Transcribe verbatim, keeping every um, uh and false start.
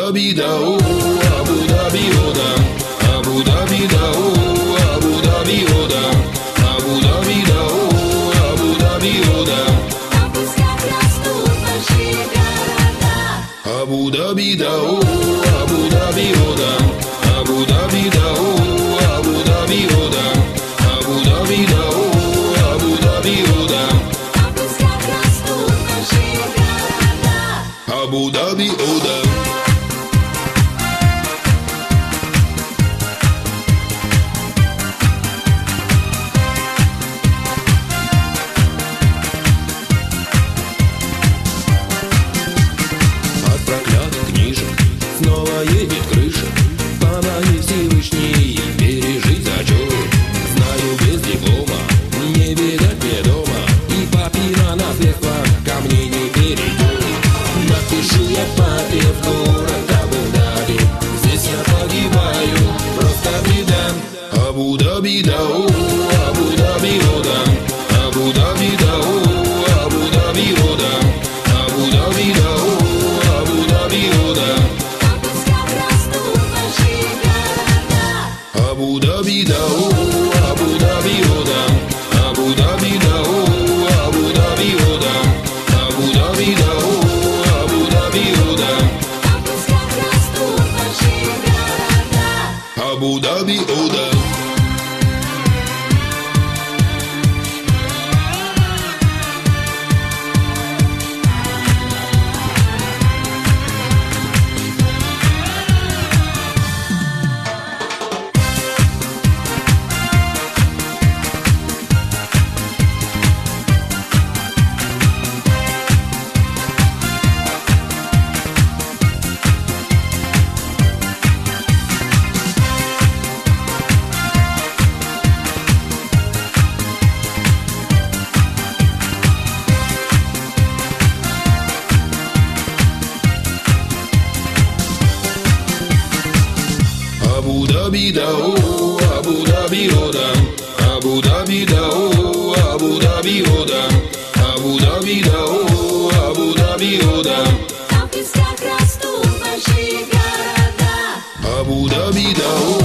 Абу-Даби, дау, Абу-Даби, ода, Абу-Даби, дау, Абу-Даби, ода, Абу-Даби, дау, Абу-Даби, ода. Там пусть как растут большие города. Абу-Даби, дау, Абу-Даби, ода, Абу-Даби, дау, Абу-Даби, ода, Абу-Даби, дау, Абу-Даби, ода. Там пусть как растут большие города. Абу-Даби, ода. От проклятых книжек снова едет крыша. Помоги Всевышний пережить зачет. Знаю, без диплома не видать мне дома, и папина наследство ко мне не перейдет. Напишу я папе в город Абу-Даби, здесь я погибаю, просто беда. Абу-Даби, дау, Абу-Даби, ода, Абу-Даби, дау, Абу-Даби, ода, Абу-Даби, дау, Абу-Даби, ода. Там пусть как растут большие города. Абу-Даби, дау, Абу-Даби, ода, Абу-Даби, дау, Абу-Даби, ода, Абу-Даби, дау, Абу-Даби, ода. Там пусть как растут большие города. Абу-Даби, ода. Абу-Даби, дау, Абу-Даби, ода, Абу-Даби, дау, Абу-Даби, ода, Абу-Даби, дау, Абу-Даби, ода. Там пусть как растут большие города. Абу-Даби, дау,